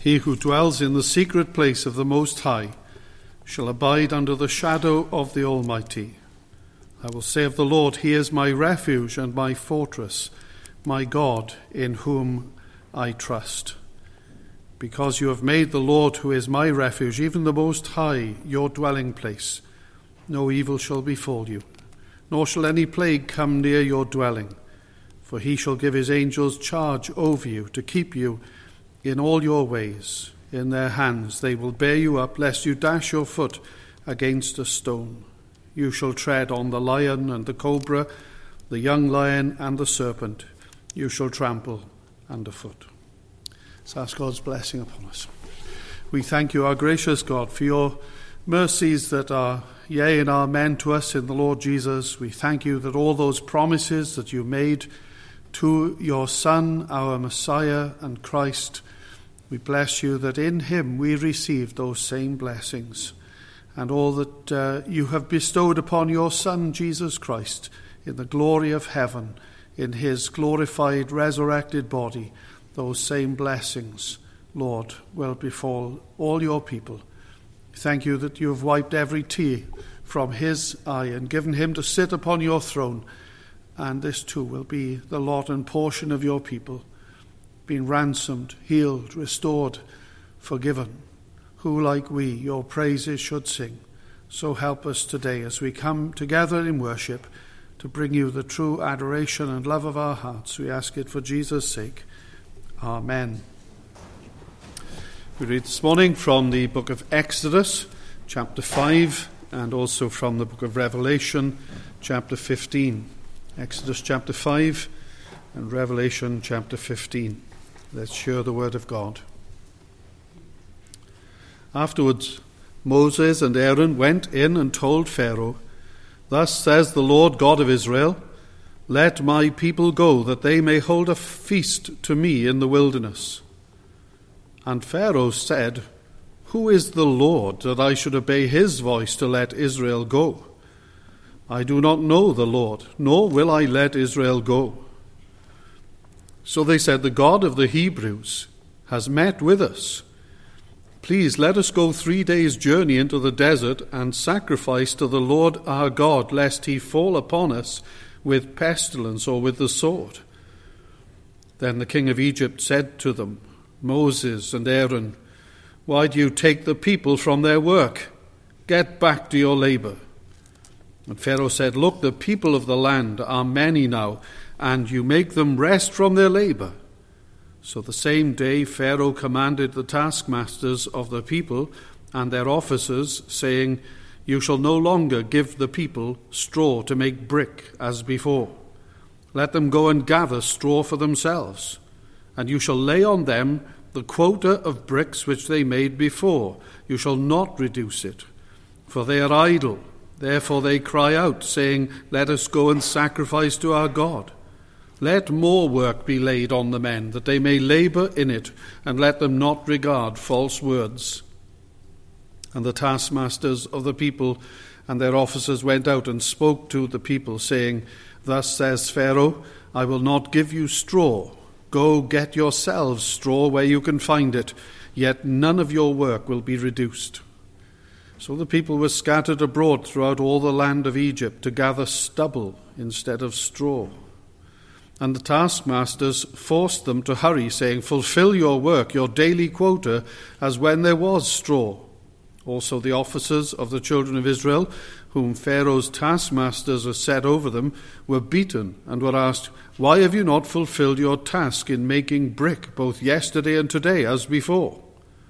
He who dwells in the secret place of the Most High shall abide under the shadow of the Almighty. I will say of the Lord, He is my refuge and my fortress, my God in whom I trust. Because you have made the Lord, who is my refuge, even the Most High, your dwelling place, no evil shall befall you, nor shall any plague come near your dwelling. For he shall give his angels charge over you, to keep you in all your ways. In their hands they will bear you up, lest you dash your foot against a stone. You shall tread on the lion and the cobra, the young lion and the serpent. You shall trample underfoot. Let's ask God's blessing upon us. We thank you, our gracious God, for your mercies that are yea and amen to us in the Lord Jesus. We thank you that all those promises that you made to your Son, our Messiah and Christ, we bless you that in him we receive those same blessings, and all that you have bestowed upon your Son, Jesus Christ, in the glory of heaven, in his glorified, resurrected body, those same blessings, Lord, will befall all your people. Thank you that you have wiped every tear from his eye and given him to sit upon your throne, and this too will be the lot and portion of your people, being ransomed, healed, restored, forgiven, who like we your praises should sing. So help us today as we come together in worship to bring you the true adoration and love of our hearts. We ask it for Jesus' sake. Amen. We read this morning from the book of Exodus, chapter 5, and also from the book of Revelation, chapter 15. Exodus chapter 5 and Revelation chapter 15. Let's hear the word of God. Afterwards, Moses and Aaron went in and told Pharaoh, "Thus says the Lord God of Israel, let my people go, that they may hold a feast to me in the wilderness." And Pharaoh said, "Who is the Lord, that I should obey his voice to let Israel go? I do not know the Lord, nor will I let Israel go." So they said, "The God of the Hebrews has met with us. Please let us go 3 days' journey into the desert and sacrifice to the Lord our God, lest he fall upon us with pestilence or with the sword." Then the king of Egypt said to them, Moses and Aaron, "Why do you take the people from their work? Get back to your labor." And Pharaoh said, "Look, the people of the land are many now, and you make them rest from their labor." So the same day Pharaoh commanded the taskmasters of the people and their officers, saying, "You shall no longer give the people straw to make brick as before. Let them go and gather straw for themselves, and you shall lay on them the quota of bricks which they made before. You shall not reduce it, for they are idle. Therefore they cry out, saying, 'Let us go and sacrifice to our God.' Let more work be laid on the men, that they may labor in it, and let them not regard false words." And the taskmasters of the people and their officers went out and spoke to the people, saying, "Thus says Pharaoh, I will not give you straw. Go get yourselves straw where you can find it, yet none of your work will be reduced." So the people were scattered abroad throughout all the land of Egypt to gather stubble instead of straw. And the taskmasters forced them to hurry, saying, "Fulfill your work, your daily quota, as when there was straw." Also the officers of the children of Israel, whom Pharaoh's taskmasters had set over them, were beaten and were asked, "Why have you not fulfilled your task in making brick, both yesterday and today, as before?"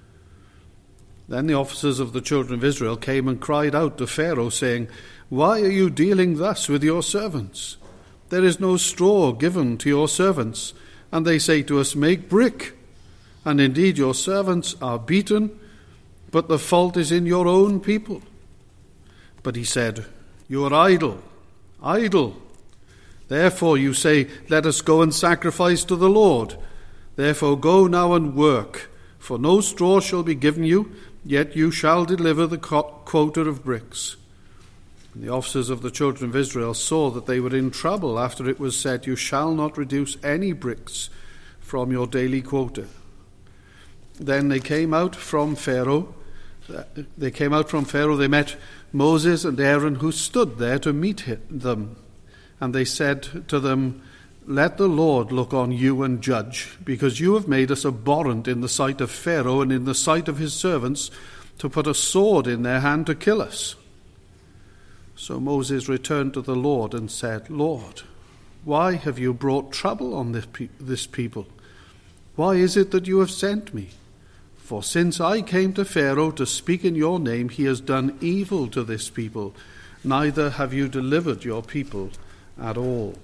Then the officers of the children of Israel came and cried out to Pharaoh, saying, "Why are you dealing thus with your servants? There is no straw given to your servants, and they say to us, 'Make brick.' And indeed your servants are beaten, but the fault is in your own people." But he said, "You are idle, idle. Therefore you say, 'Let us go and sacrifice to the Lord.' Therefore go now and work, for no straw shall be given you, yet you shall deliver the quota of bricks." And the officers of the children of Israel saw that they were in trouble after it was said, "You shall not reduce any bricks from your daily quota." then they came out from Pharaoh. They met Moses and Aaron, who stood there to meet them. And they said to them, "Let the Lord look on you and judge, because you have made us abhorrent in the sight of Pharaoh and in the sight of his servants, to put a sword in their hand to kill us." So Moses returned to the Lord and said, "Lord, why have you brought trouble on this people? Why is it that you have sent me? For since I came to Pharaoh to speak in your name, he has done evil to this people. Neither have you delivered your people at all."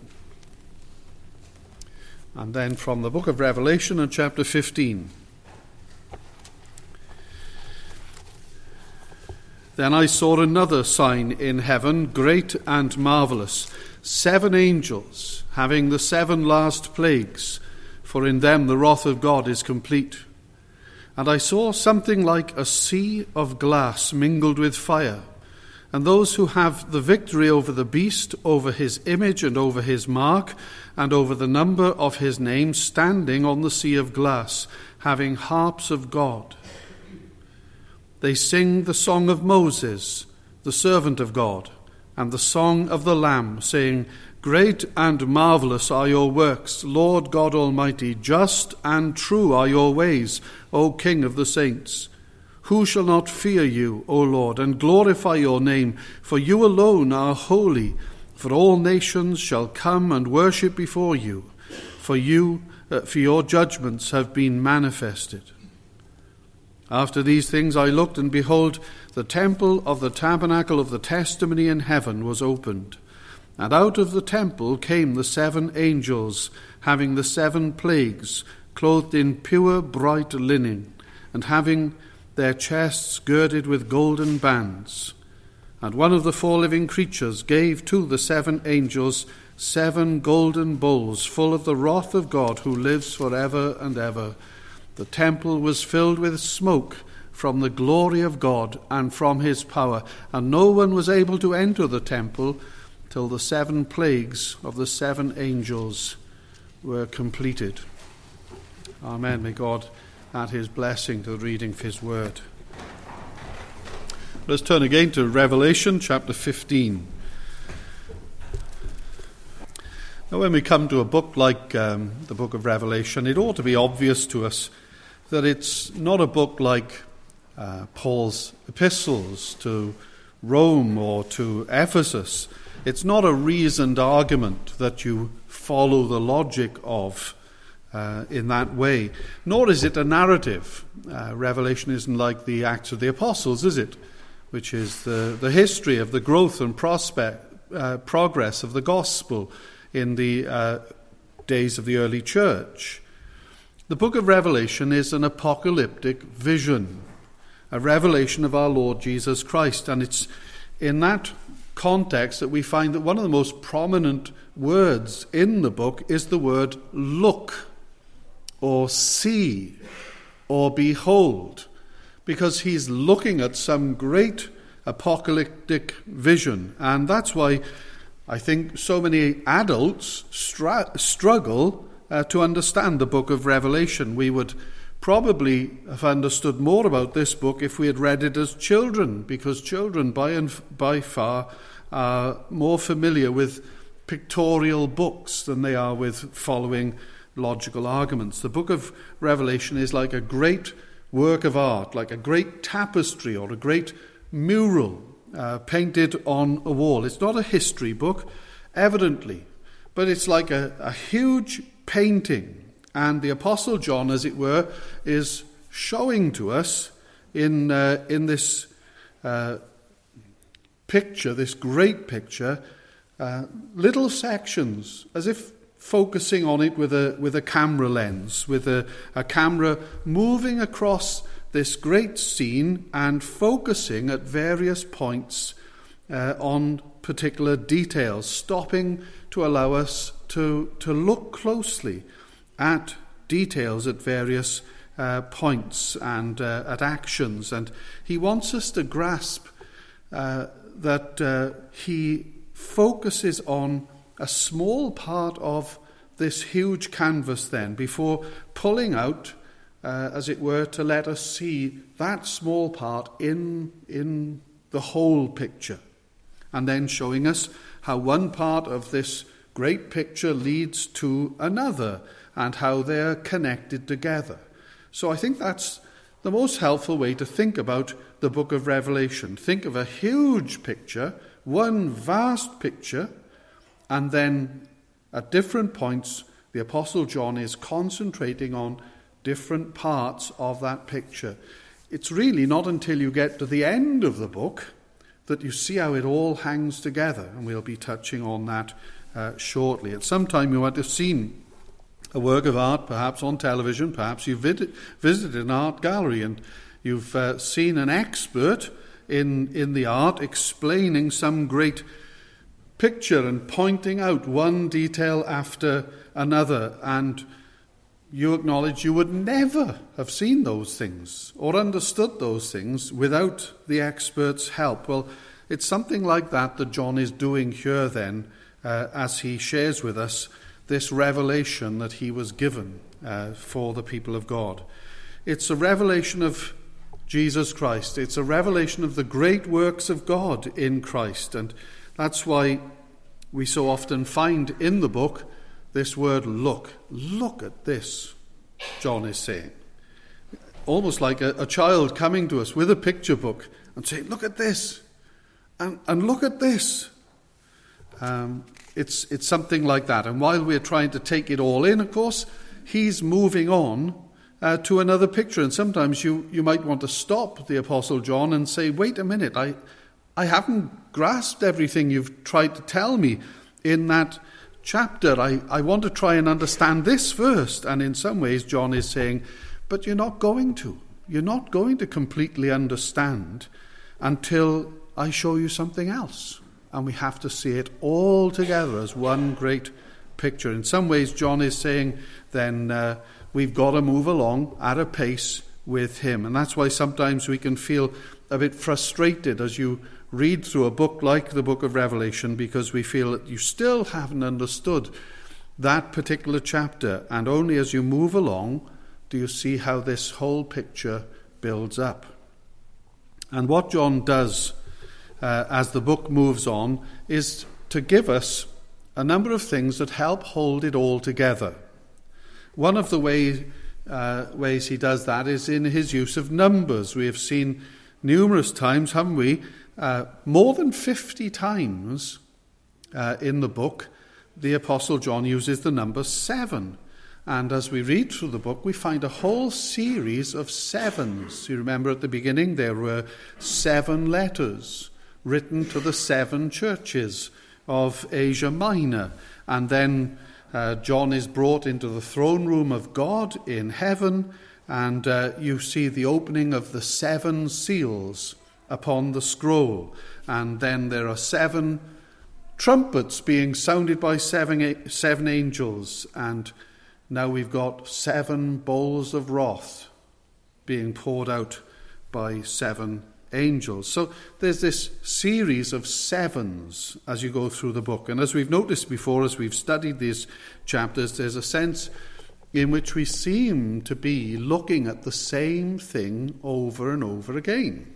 And then from the book of Revelation in chapter 15. "Then I saw another sign in heaven, great and marvelous, 7 angels, having the 7 last plagues, for in them the wrath of God is complete. And I saw something like a sea of glass mingled with fire, and those who have the victory over the beast, over his image and over his mark, and over the number of his name, standing on the sea of glass, having harps of God. They sing the song of Moses, the servant of God, and the song of the Lamb, saying, 'Great and marvelous are your works, Lord God Almighty. Just and true are your ways, O King of the saints. Who shall not fear you, O Lord, and glorify your name? For you alone are holy. For all nations shall come and worship before you. For your judgments have been manifested.' After these things I looked, and behold, the temple of the tabernacle of the testimony in heaven was opened. And out of the temple came the 7 angels, having the 7 plagues, clothed in pure bright linen, and having their chests girded with golden bands. And one of the 4 living creatures gave to the 7 angels 7 golden bowls full of the wrath of God, who lives forever and ever. The temple was filled with smoke from the glory of God and from his power, and no one was able to enter the temple till the 7 plagues of the 7 angels were completed." Amen. May God add his blessing to the reading of his word. Let's turn again to Revelation chapter 15. Now, when we come to a book like the book of Revelation, it ought to be obvious to us that it's not a book like Paul's epistles to Rome or to Ephesus. It's not a reasoned argument that you follow the logic of in that way, nor is it a narrative. Revelation isn't like the Acts of the Apostles, is it? Which is the history of the growth and progress of the gospel in the days of the early church. The book of Revelation is an apocalyptic vision, a revelation of our Lord Jesus Christ, and it's in that context that we find that one of the most prominent words in the book is the word look, or see, or behold, because he's looking at some great apocalyptic vision. And that's why I think so many adults struggle to understand the book of Revelation. We would probably have understood more about this book if we had read it as children, because children by far are more familiar with pictorial books than they are with following logical arguments. The book of Revelation is like a great work of art, like a great tapestry or a great mural painted on a wall. It's not a history book, evidently, but it's like a huge painting. And the Apostle John, as it were, is showing to us in this picture, this great picture, little sections, as if focusing on it with a camera lens, with a camera moving across this great scene and focusing at various points on particular details, stopping to allow us to look closely at details at various points and at actions. And he wants us to grasp that he focuses on a small part of this huge canvas then before pulling out as it were, to let us see that small part in the whole picture, and then showing us how one part of this great picture leads to another, and how they're connected together. So I think that's the most helpful way to think about the book of Revelation. Think of a huge picture, one vast picture, and then at different points the Apostle John is concentrating on different parts of that picture. It's really not until you get to the end of the book that you see how it all hangs together, and we'll be touching on that shortly. At some time you might have seen a work of art, perhaps on television, perhaps you've visited an art gallery and you've seen an expert in the art explaining some great picture and pointing out one detail after another, and you acknowledge you would never have seen those things or understood those things without the expert's help. Well, it's something like that John is doing here then, as he shares with us this revelation that he was given for the people of God. It's a revelation of Jesus Christ. It's a revelation of the great works of God in Christ, and that's why we so often find in the book this word look. Look at this, John is saying. Almost like a child coming to us with a picture book and saying, look at this, and look at this. It's something like that. And while we're trying to take it all in, of course, he's moving on to another picture. And sometimes you might want to stop the Apostle John and say, wait a minute, I haven't grasped everything you've tried to tell me in that chapter. I want to try and understand this first. And in some ways, John is saying, but you're not going to. You're not going to completely understand until I show you something else. And we have to see it all together as one great picture. In some ways, John is saying, then we've got to move along at a pace with him. And that's why sometimes we can feel a bit frustrated as you read through a book like the book of Revelation, because we feel that you still haven't understood that particular chapter. And only as you move along do you see how this whole picture builds up. And what John does as the book moves on is to give us a number of things that help hold it all together. One of the ways he does that is in his use of numbers. We have seen numerous times, haven't we, more than 50 times in the book, the Apostle John uses the number 7. And as we read through the book, we find a whole series of sevens. You remember at the beginning there were 7 letters written to the 7 churches of Asia Minor. And then John is brought into the throne room of God in heaven, and you see the opening of the 7 seals upon the scroll. And then there are 7 trumpets being sounded by 7 angels, and now we've got 7 bowls of wrath being poured out by 7 angels. So there's this series of 7s as you go through the book. And as we've noticed before, as we've studied these chapters, there's a sense in which we seem to be looking at the same thing over and over again,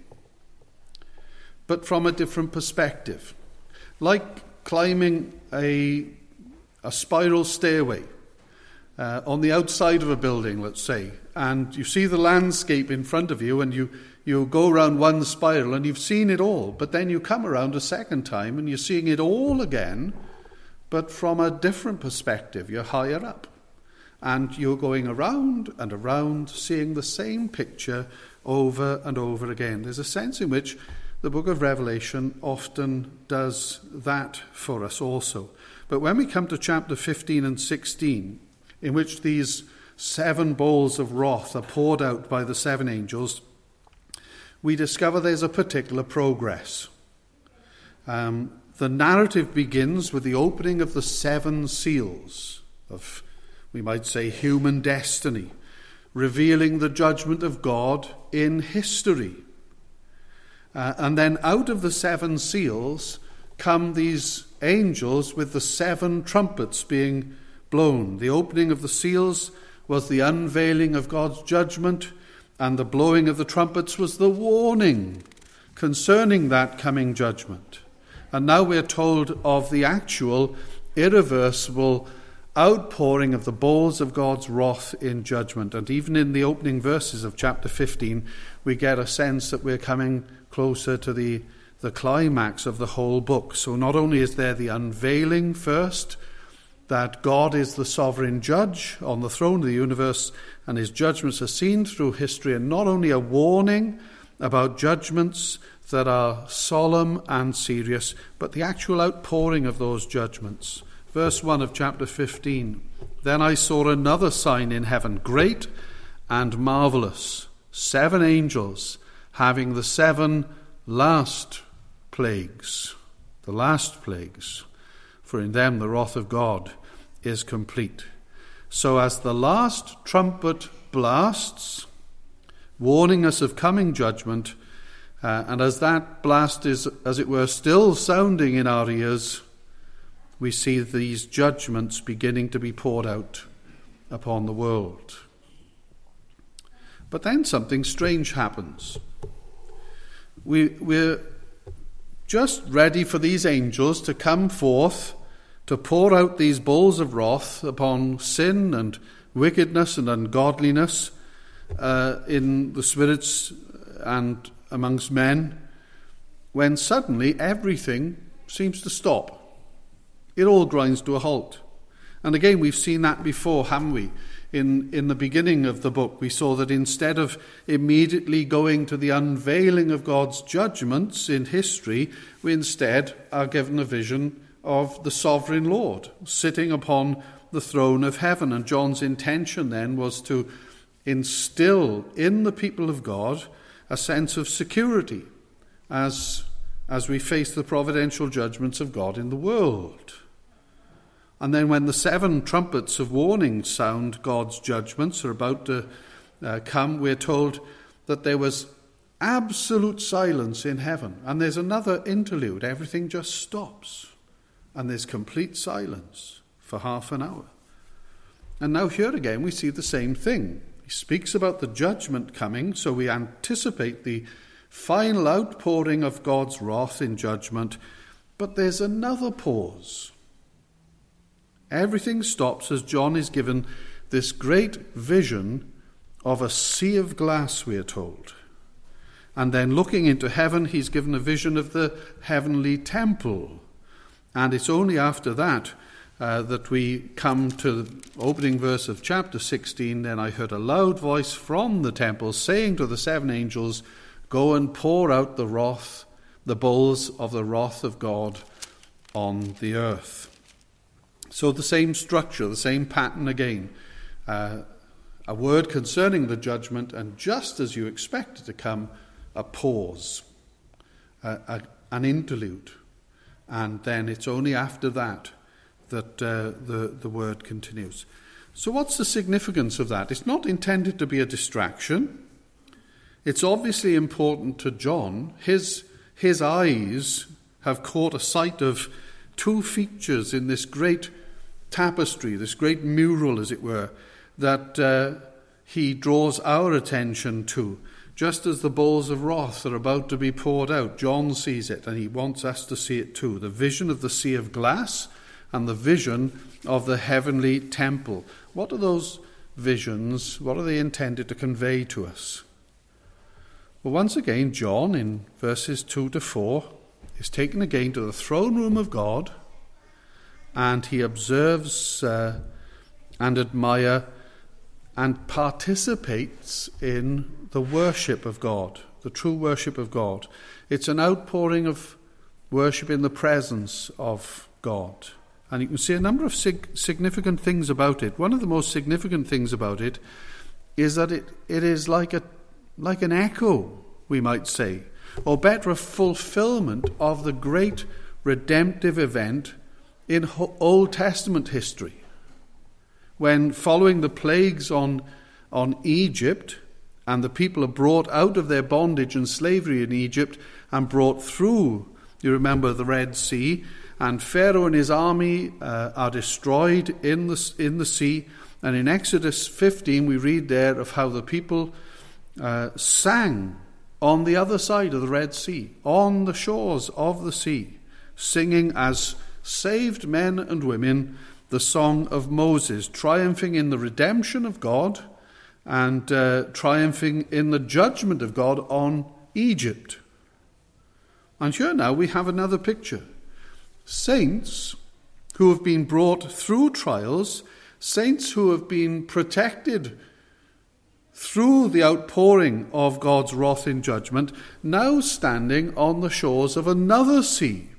but from a different perspective. Like climbing a spiral stairway on the outside of a building, let's say, and you see the landscape in front of you, and you go around one spiral and you've seen it all, but then you come around a second time and you're seeing it all again, but from a different perspective. You're higher up and you're going around and around, seeing the same picture over and over again. There's a sense in which the book of Revelation often does that for us also. But when we come to chapter 15 and 16, in which these 7 bowls of wrath are poured out by the 7 angels, we discover there's a particular progress. The narrative begins with the opening of the 7 seals of, we might say, human destiny, revealing the judgment of God in history. And then out of the 7 seals come these angels with the 7 trumpets being blown. The opening of the seals was the unveiling of God's judgment, and the blowing of the trumpets was the warning concerning that coming judgment. And now we're told of the actual, irreversible outpouring of the bowls of God's wrath in judgment. And even in the opening verses of chapter 15, we get a sense that we're coming closer to the climax of the whole book. So not only is there the unveiling first, that God is the sovereign judge on the throne of the universe, and his judgments are seen through history, and not only a warning about judgments that are solemn and serious, but the actual outpouring of those judgments. Verse 1 of chapter 15, "Then I saw another sign in heaven, great and marvelous, 7 angels having the 7 last plagues, the last plagues, for in them the wrath of God is complete." So as the last trumpet blasts, warning us of coming judgment, and as that blast is, as it were, still sounding in our ears, we see these judgments beginning to be poured out upon the world. But then something strange happens. We're just ready for these angels to come forth to pour out these bowls of wrath upon sin and wickedness and ungodliness in the spirits and amongst men, when suddenly everything seems to stop. It all grinds to a halt. And again, we've seen that before, haven't we? In the beginning of the book, we saw that instead of immediately going to the unveiling of God's judgments in history, we instead are given a vision of the sovereign Lord sitting upon the throne of heaven. And John's intention then was to instill in the people of God a sense of security as we face the providential judgments of God in the world. And then when the 7 trumpets of warning sound God's judgments are about to come, we're told that there was absolute silence in heaven. And there's another interlude. Everything just stops. And there's complete silence for half an hour. And now here again we see the same thing. He speaks about the judgment coming, so we anticipate the final outpouring of God's wrath in judgment. But there's another pause. Everything stops as John is given this great vision of a sea of glass, we are told. And then looking into heaven, he's given a vision of the heavenly temple. And it's only after that that we come to the opening verse of chapter 16. "Then I heard a loud voice from the temple saying to the 7 angels, 'Go and pour out the bowls of the wrath of God on the earth.'" So the same structure, the same pattern again. A word concerning the judgment, and just as you expect it to come, a pause, an interlude. And then it's only after that the word continues. So what's the significance of that? It's not intended to be a distraction. It's obviously important to John. His eyes have caught a sight of 2 features in this great tapestry, this great mural, as it were, that he draws our attention to. Just as the bowls of wrath are about to be poured out, John sees it, and he wants us to see it too. The vision of the sea of glass and the vision of the heavenly temple. What are those visions? What are they intended to convey to us? Well, once again, John, in verses 2 to 4, is taken again to the throne room of God, and he observes and admires and participates in the worship of God, the true worship of God. It's an outpouring of worship in the presence of God. And you can see a number of significant things about it. One of the most significant things about it is that it is like an echo, we might say, or better, a fulfillment of the great redemptive event in Old Testament history, when following the plagues on Egypt, and the people are brought out of their bondage and slavery in Egypt and brought through, you remember, the Red Sea, and Pharaoh and his army are destroyed in the sea, And in Exodus 15, we read there of how the people sang on the other side of the Red Sea, on the shores of the sea, singing as saved men and women the song of Moses, triumphing in the redemption of God and triumphing in the judgment of God on Egypt. And here now we have another picture. Saints who have been brought through trials, saints who have been protected through the outpouring of God's wrath in judgment, now standing on the shores of another sea,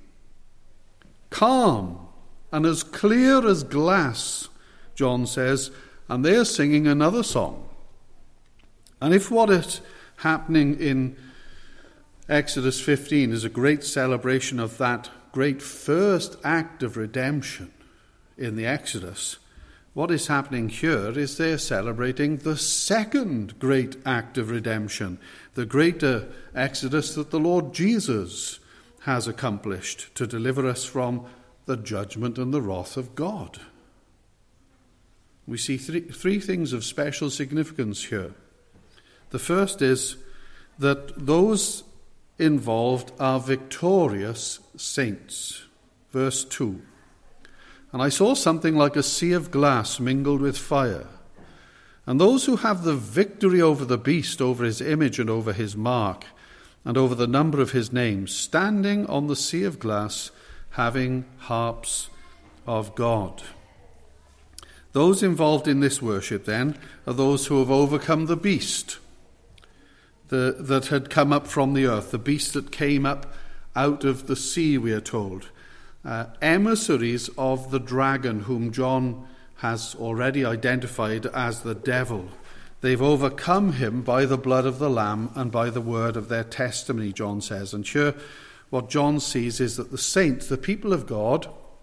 calm and as clear as glass, John says, and they're singing another song. And if what is happening in Exodus 15 is a great celebration of that great first act of redemption in the Exodus, what is happening here is they're celebrating the second great act of redemption, the greater Exodus that the Lord Jesus has accomplished to deliver us from the judgment and the wrath of God. We see three things of special significance here. The first is that those involved are victorious saints. Verse 2. And I saw something like a sea of glass mingled with fire. And those who have the victory over the beast, over his image and over his mark, and over the number of his name, standing on the sea of glass, having harps of God. Those involved in this worship, then, are those who have overcome the beast that had come up from the earth, the beast that came up out of the sea, we are told. Emissaries of the dragon, whom John has already identified as the devil. They've overcome him by the blood of the Lamb and by the word of their testimony, John says. And here, what John sees is that the saints, the people of God,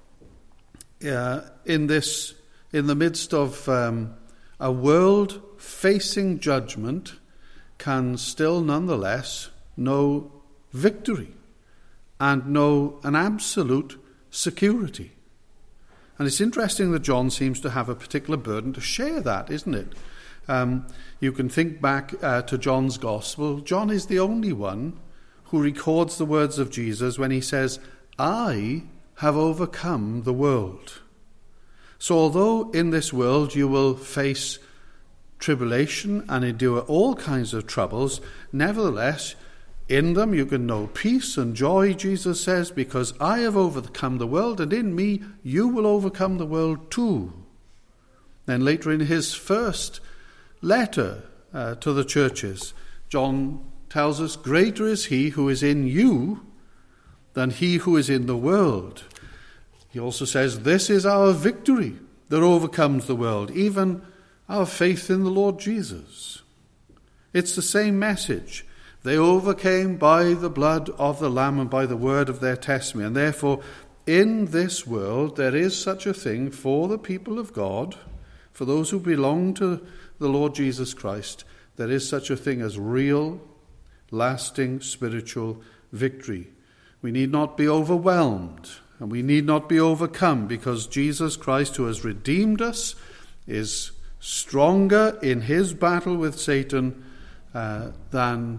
in the midst of a world facing judgment, can still nonetheless know victory and know an absolute security. And it's interesting that John seems to have a particular burden to share that, isn't it? You can think back to John's Gospel. John is the only one who records the words of Jesus when he says, I have overcome the world. So although in this world you will face tribulation and endure all kinds of troubles, nevertheless, in them you can know peace and joy, Jesus says, because I have overcome the world, and in me you will overcome the world too. Then later in his first letter to the churches, John tells us, greater is he who is in you than he who is in the world. He also says, this is our victory that overcomes the world, even our faith in the Lord Jesus. It's the same message. They overcame by the blood of the Lamb and by the word of their testimony. And therefore, in this world, there is such a thing for the people of God, for those who belong to the Lord Jesus Christ, there is such a thing as real, lasting spiritual victory. We need not be overwhelmed, and we need not be overcome, because Jesus Christ, who has redeemed us, is stronger in his battle with Satan than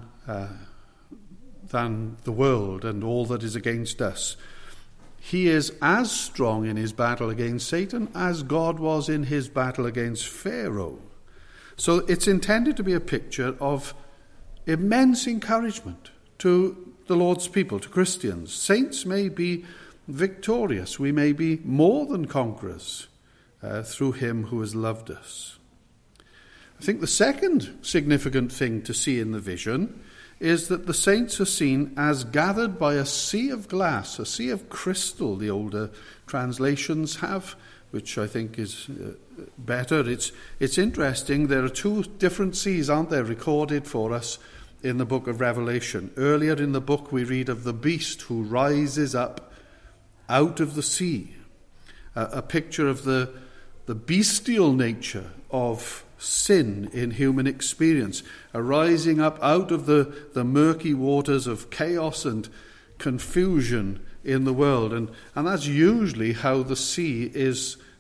the world and all that is against us. He is as strong in his battle against Satan as God was in his battle against Pharaoh. So it's intended to be a picture of immense encouragement to the Lord's people, to Christians. Saints may be victorious. We may be more than conquerors through him who has loved us. I think the second significant thing to see in the vision is that the saints are seen as gathered by a sea of glass, a sea of crystal, the older translations have, which I think is better. It's interesting. There are two different seas, aren't there, recorded for us in the book of Revelation. Earlier in the book we read of the beast who rises up out of the sea, a picture of the bestial nature of sin in human experience, arising up out of the murky waters of chaos and confusion in the world. And that's usually how the sea is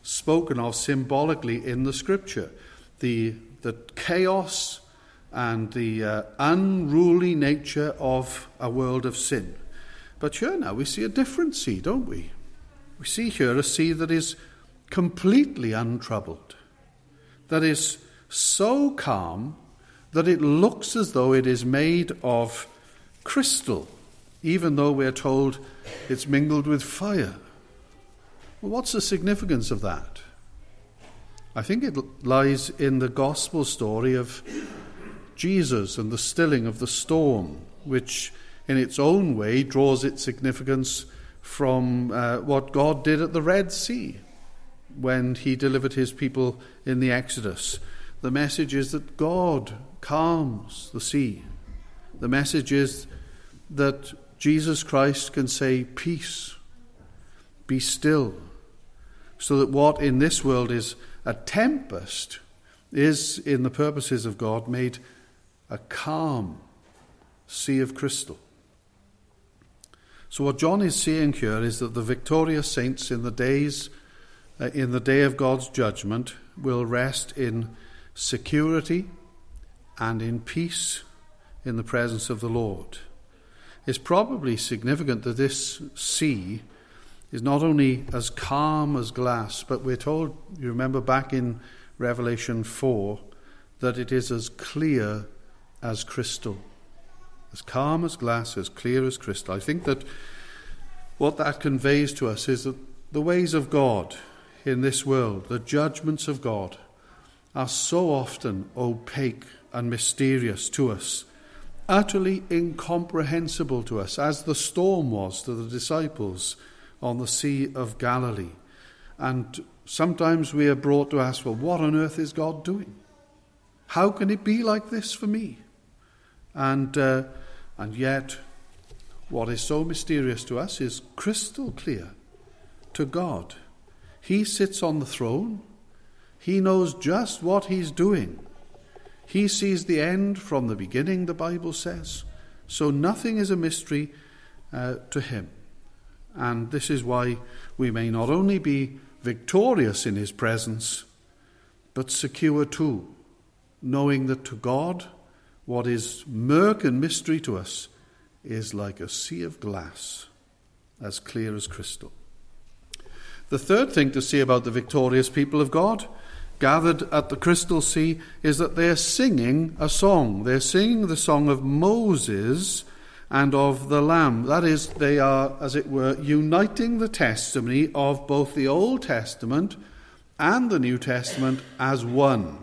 spoken of symbolically in the Scripture. The chaos and the unruly nature of a world of sin. But here now we see a different sea, don't we? We see here a sea that is completely untroubled, that is so calm that it looks as though it is made of crystal, even though we're told it's mingled with fire. Well, what's the significance of that? I think it lies in the gospel story of Jesus and the stilling of the storm, which in its own way draws its significance from what God did at the Red Sea when he delivered his people in the Exodus. The message is that God calms the sea. The message is that Jesus Christ can say, "Peace, be still," so that what in this world is a tempest is, in the purposes of God, made a calm sea of crystal. So what John is saying here is that the victorious saints in the day of God's judgment will rest in security and in peace in the presence of the Lord. It's probably significant that this sea is not only as calm as glass, but we're told, you remember back in Revelation 4, that it is as clear as crystal. As calm as glass, as clear as crystal. I think that what that conveys to us is that the ways of God in this world, the judgments of God, are so often opaque and mysterious to us, utterly incomprehensible to us, as the storm was to the disciples on the Sea of Galilee. And sometimes we are brought to ask, well, what on earth is God doing? How can it be like this for me? And yet, what is so mysterious to us is crystal clear to God. He sits on the throne. He knows just what he's doing. He sees the end from the beginning, the Bible says. So nothing is a mystery to him. And this is why we may not only be victorious in his presence, but secure too, knowing that to God, what is murk and mystery to us is like a sea of glass, as clear as crystal. The third thing to see about the victorious people of God, gathered at the crystal sea, is that they're singing a song. They're singing the song of Moses and of the Lamb. That is, they are, as it were, uniting the testimony of both the Old Testament and the New Testament as one.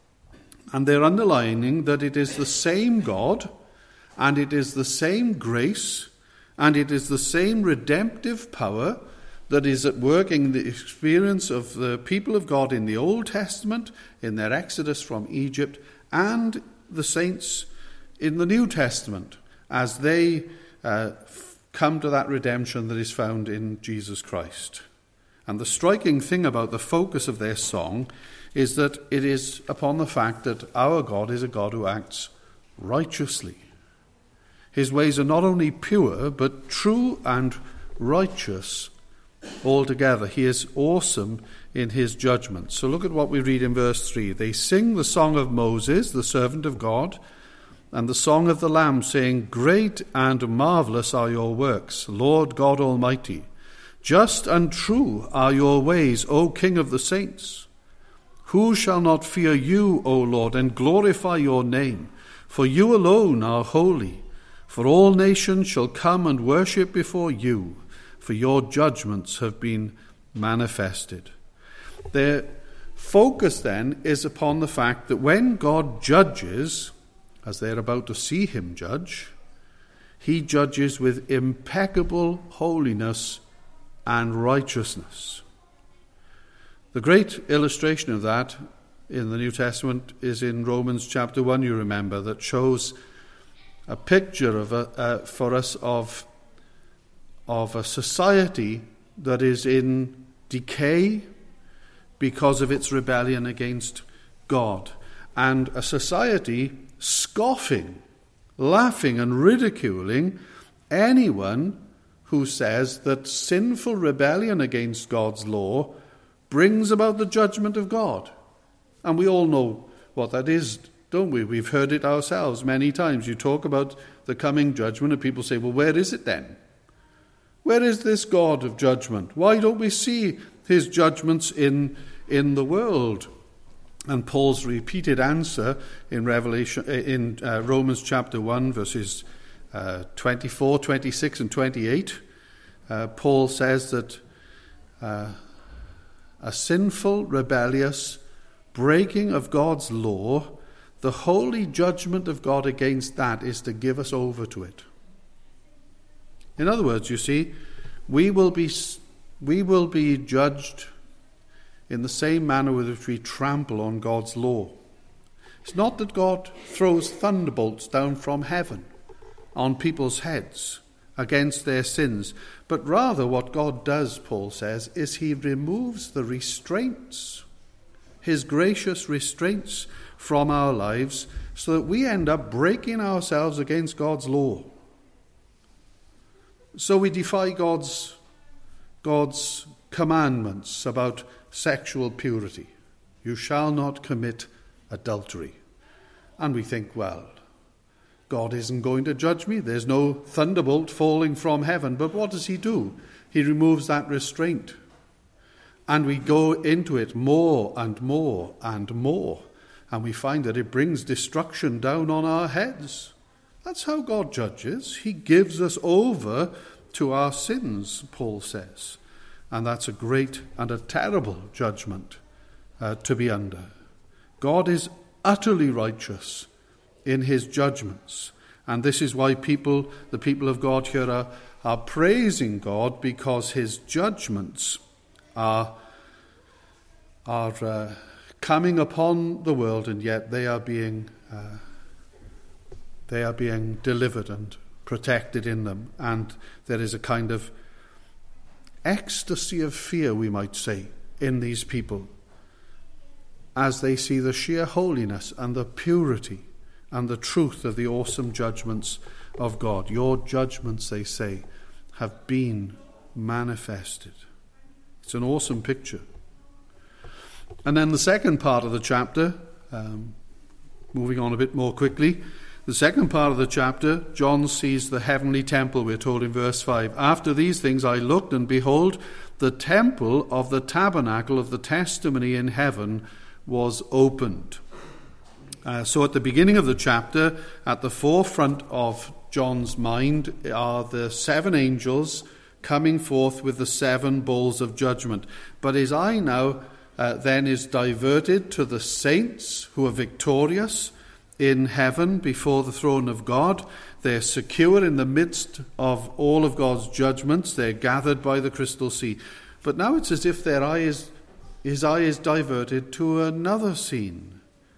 And they're underlining that it is the same God, and it is the same grace, and it is the same redemptive power that is at work in the experience of the people of God in the Old Testament, in their exodus from Egypt, and the saints in the New Testament, as they come to that redemption that is found in Jesus Christ. And the striking thing about the focus of their song is that it is upon the fact that our God is a God who acts righteously. His ways are not only pure, but true and righteous altogether. He is awesome in his judgment. So look at what we read in verse 3. They sing the song of Moses, the servant of God, and the song of the Lamb, saying, "Great and marvelous are your works, Lord God Almighty. Just and true are your ways, O King of the saints. Who shall not fear you, O Lord, and glorify your name? For you alone are holy. For all nations shall come and worship before you, for your judgments have been manifested." Their focus then is upon the fact that when God judges, as they're about to see him judge, he judges with impeccable holiness and righteousness. The great illustration of that in the New Testament is in Romans chapter 1, you remember, that shows a picture of for us of a society that is in decay because of its rebellion against God, and a society scoffing, laughing and ridiculing anyone who says that sinful rebellion against God's law brings about the judgment of God. And we all know what that is, don't we? We've heard it ourselves many times. You talk about the coming judgment and people say, well, where is it then? Where is this God of judgment? Why don't we see his judgments in the world? And Paul's repeated answer in Romans chapter 1, verses 24, 26 and 28, Paul says that a sinful, rebellious breaking of God's law, the holy judgment of God against that is to give us over to it. In other words, you see, we will be judged in the same manner with which we trample on God's law. It's not that God throws thunderbolts down from heaven on people's heads against their sins, but rather what God does, Paul says, is he removes the restraints, his gracious restraints from our lives, so that we end up breaking ourselves against God's law. So we defy God's commandments about sexual purity. You shall not commit adultery. And we think, well, God isn't going to judge me. There's no thunderbolt falling from heaven. But what does he do? He removes that restraint. And we go into it more and more and more. And we find that it brings destruction down on our heads. That's how God judges. He gives us over to our sins, Paul says. And that's a great and a terrible judgment to be under. God is utterly righteous in his judgments. And this is why the people of God here are praising God, because his judgments are coming upon the world, and yet they are being delivered and protected in them. And there is a kind of ecstasy of fear, we might say, in these people as they see the sheer holiness and the purity and the truth of the awesome judgments of God. Your judgments, they say, have been manifested. It's an awesome picture. And then the second part of the chapter, moving on a bit more quickly, the second part of the chapter, John sees the heavenly temple, we're told in verse 5. After these things I looked, and behold, the temple of the tabernacle of the testimony in heaven was opened. So at the beginning of the chapter, at the forefront of John's mind are the 7 angels coming forth with the 7 bowls of judgment. But his eye now then is diverted to the saints who are victorious in heaven before the throne of God. They're secure in the midst of all of God's judgments. They're gathered by the crystal sea. But now it's as if his eye is diverted to another scene,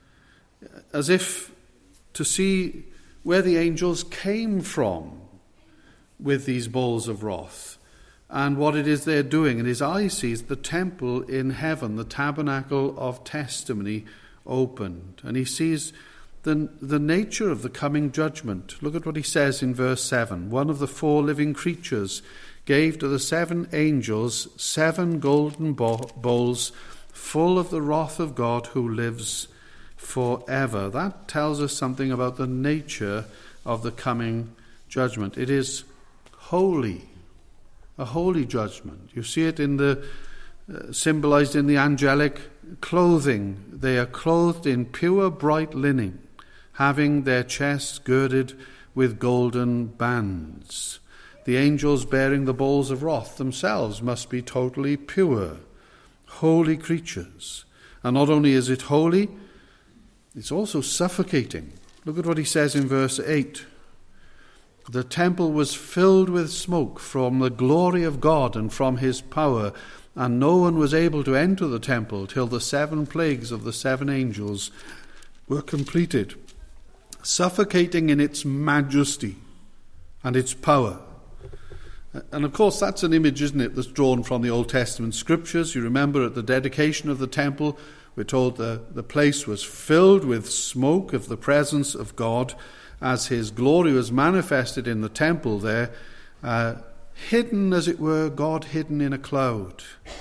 as if to see where the angels came from with these bowls of wrath and what it is they're doing. And his eye sees the temple in heaven, the tabernacle of testimony, opened. And he sees the nature of the coming judgment. Look at what he says in verse 7. One of the 4 living creatures gave to the 7 angels 7 golden bowls full of the wrath of God who lives forever. That tells us something about the nature of the coming judgment. It is holy, a holy judgment. You see it in the symbolized in the angelic clothing. They are clothed in pure bright linen, having their chests girded with golden bands. The angels bearing the bowls of wrath themselves must be totally pure, holy creatures. And not only is it holy, it's also suffocating. Look at what he says in verse 8. The temple was filled with smoke from the glory of God and from his power, and no one was able to enter the temple till the 7 plagues of the 7 angels were completed. Suffocating in its majesty and its power. And of course that's an image, isn't it, that's drawn from the Old Testament scriptures. You remember at the dedication of the temple, we're told the place was filled with smoke of the presence of God as his glory was manifested in the temple there, hidden, as it were, God hidden in a cloud.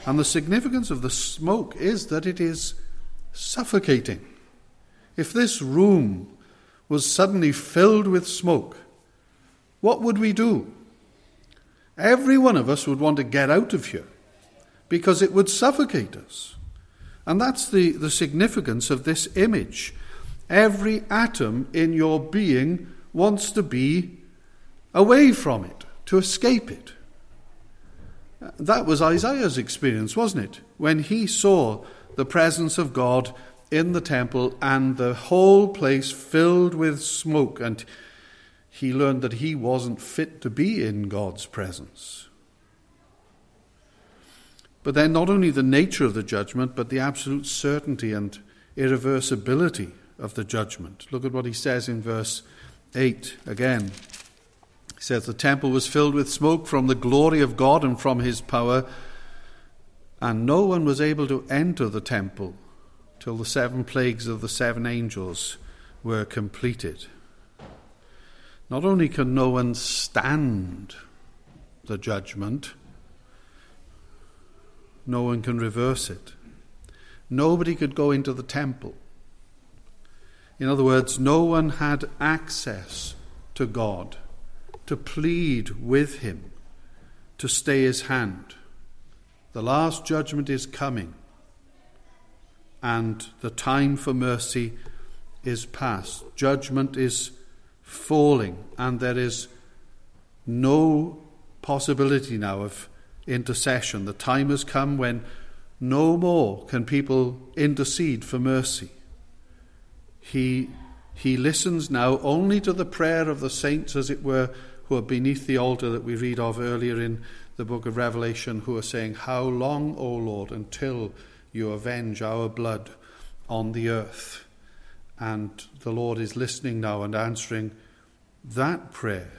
And the significance of the smoke is that it is suffocating. If this room was suddenly filled with smoke, what would we do? Every one of us would want to get out of here because it would suffocate us. And that's the significance of this image. Every atom in your being wants to be away from it, to escape it. That was Isaiah's experience, wasn't it? When he saw the presence of God in the temple and the whole place filled with smoke, and he learned that he wasn't fit to be in God's presence. But then not only the nature of the judgment, but the absolute certainty and irreversibility of the judgment. Look at what he says in verse 8 again. He says, the temple was filled with smoke from the glory of God and from his power, and no one was able to enter the temple till the 7 plagues of the 7 angels were completed. Not only can no one stand the judgment, no one can reverse it. Nobody could go into the temple. In other words, no one had access to God to plead with him, to stay his hand. The last judgment is coming, and the time for mercy is past. Judgment is falling, and there is no possibility now of intercession. The time has come when no more can people intercede for mercy. He listens now only to the prayer of the saints, as it were, who are beneath the altar that we read of earlier in the book of Revelation, who are saying, how long, O Lord, until you avenge our blood on the earth? And the Lord is listening now and answering that prayer.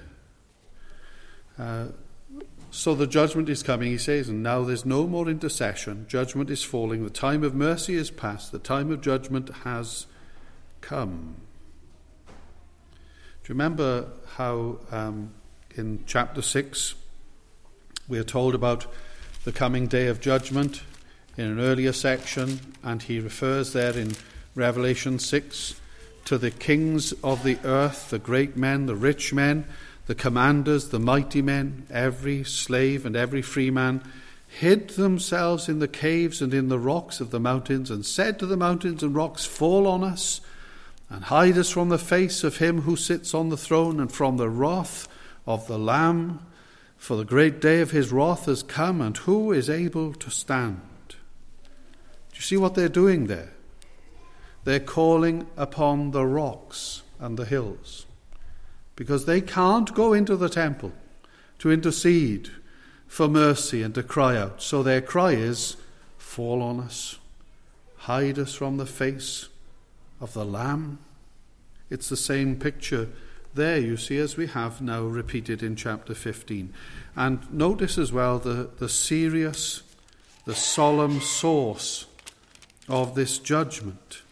So the judgment is coming, he says, and now there's no more intercession. Judgment is falling. The time of mercy is past. The time of judgment has come. Do you remember how in chapter 6 we are told about the coming day of judgment in an earlier section, and he refers there in Revelation 6 to the kings of the earth, the great men, the rich men, the commanders, the mighty men, every slave and every free man, hid themselves in the caves and in the rocks of the mountains, and said to the mountains and rocks, fall on us, and hide us from the face of him who sits on the throne, and from the wrath of the Lamb, for the great day of his wrath has come, and who is able to stand? Do you see what they're doing there? They're calling upon the rocks and the hills, because they can't go into the temple to intercede for mercy and to cry out. So their cry is, fall on us, hide us from the face of the Lamb. It's the same picture there, you see, as we have now repeated in chapter 15. And notice as well the serious, the solemn source of this judgment.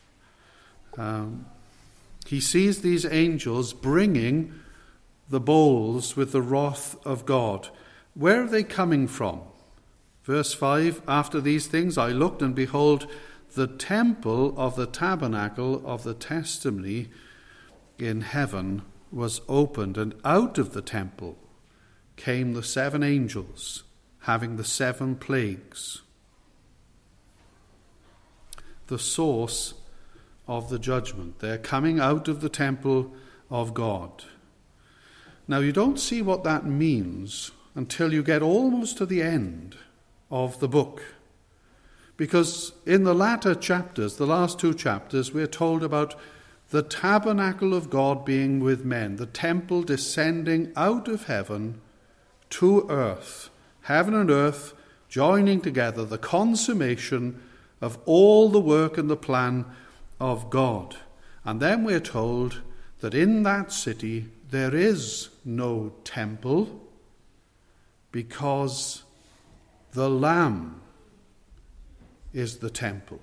He sees these angels bringing the bowls with the wrath of God. Where are they coming from? Verse 5, after these things I looked, and behold, the temple of the tabernacle of the testimony in heaven was opened, and out of the temple came the 7 angels, having the 7 plagues. The source of the judgment. They're coming out of the temple of God. Now, you don't see what that means until you get almost to the end of the book. Because in the latter chapters, the last 2 chapters, we're told about the tabernacle of God being with men, the temple descending out of heaven to earth, heaven and earth joining together, the consummation of all the work and the plan of God. And then we're told that in that city there is no temple, because the Lamb is the temple.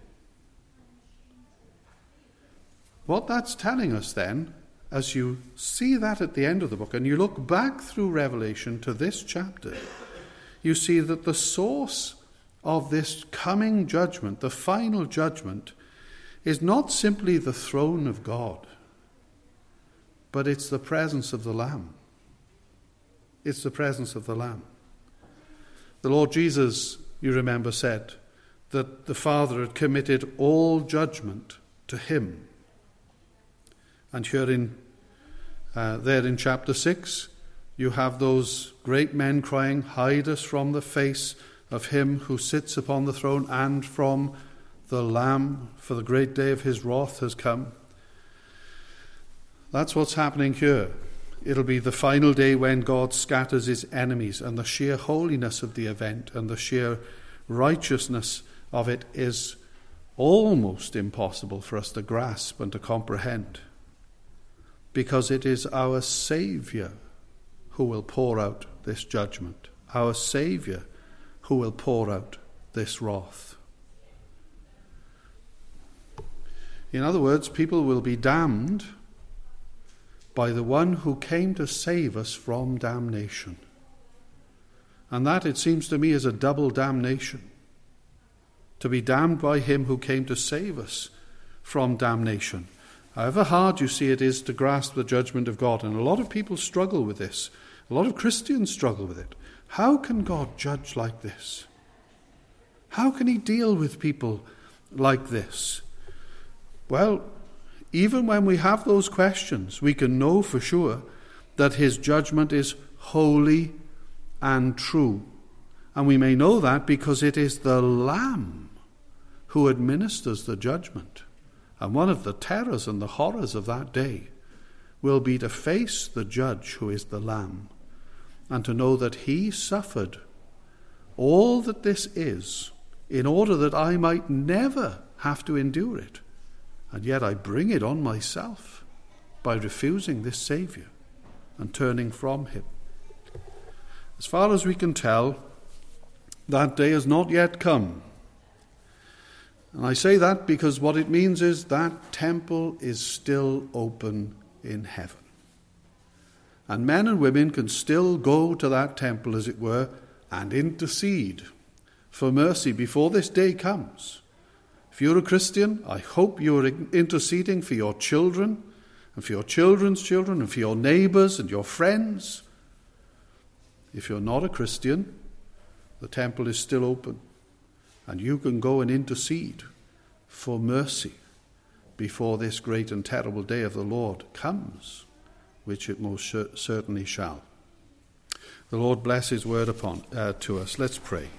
What that's telling us then, as you see that at the end of the book, and you look back through Revelation to this chapter, you see that the source of this coming judgment, the final judgment, is not simply the throne of God, but it's the presence of the Lamb. It's the presence of the Lamb. The Lord Jesus, you remember, said that the Father had committed all judgment to him. And here there in chapter 6, you have those great men crying, "Hide us from the face of him who sits upon the throne and from the Lamb, for the great day of his wrath has come." That's what's happening here. It'll be the final day when God scatters his enemies, and the sheer holiness of the event and the sheer righteousness of it is almost impossible for us to grasp and to comprehend, because it is our Saviour who will pour out this judgment, our Saviour who will pour out this wrath. In other words, people will be damned by the one who came to save us from damnation. And that, it seems to me, is a double damnation. To be damned by him who came to save us from damnation. However hard you see it is to grasp the judgment of God, and a lot of people struggle with this. A lot of Christians struggle with it. How can God judge like this? How can he deal with people like this? Well, even when we have those questions, we can know for sure that his judgment is holy and true. And we may know that because it is the Lamb who administers the judgment. And one of the terrors and the horrors of that day will be to face the judge who is the Lamb, and to know that he suffered all that this is in order that I might never have to endure it. And yet I bring it on myself by refusing this Saviour and turning from him. As far as we can tell, that day has not yet come. And I say that because what it means is that temple is still open in heaven. And men and women can still go to that temple, as it were, and intercede for mercy before this day comes. If you're a Christian, I hope you're interceding for your children and for your children's children and for your neighbours and your friends. If you're not a Christian, the temple is still open, and you can go and intercede for mercy before this great and terrible day of the Lord comes, which it most certainly shall. The Lord bless his word to us. Let's pray.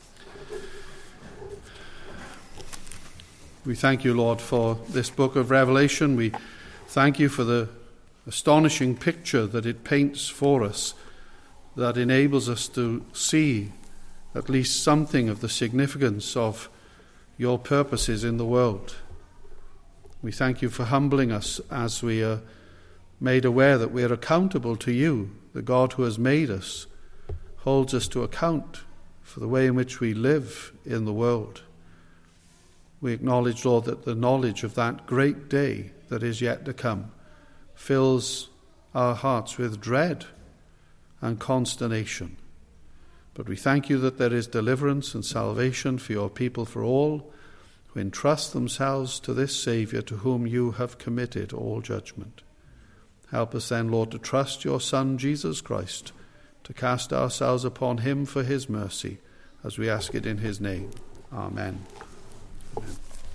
We thank you, Lord, for this book of Revelation. We thank you for the astonishing picture that it paints for us, that enables us to see at least something of the significance of your purposes in the world. We thank you for humbling us as we are made aware that we are accountable to you. The God who has made us holds us to account for the way in which we live in the world. We acknowledge, Lord, that the knowledge of that great day that is yet to come fills our hearts with dread and consternation. But we thank you that there is deliverance and salvation for your people, for all who entrust themselves to this Saviour to whom you have committed all judgment. Help us then, Lord, to trust your Son, Jesus Christ, to cast ourselves upon him for his mercy, as we ask it in his name. Amen. Amen.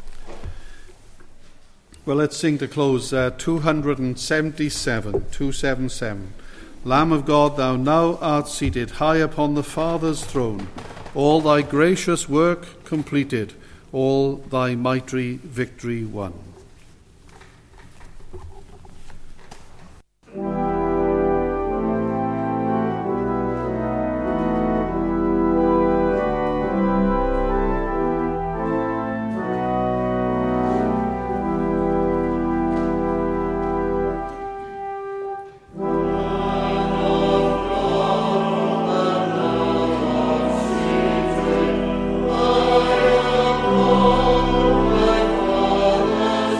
Well, let's sing to close 277. Lamb of God, thou now art seated high upon the Father's throne, all thy gracious work completed, all thy mighty victory won. Father's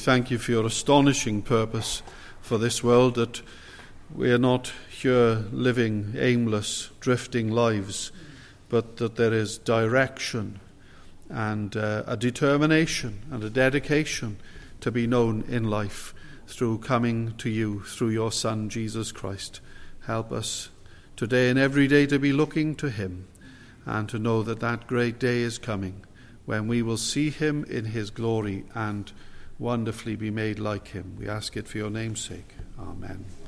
thank you for your astonishing purpose for this world, that we are not here living aimless, drifting lives, but that there is direction and a determination and a dedication to be known in life through coming to you through your Son, Jesus Christ. Help us today and every day to be looking to him and to know that that great day is coming when we will see him in his glory and wonderfully be made like him. We ask it for your name's sake. Amen.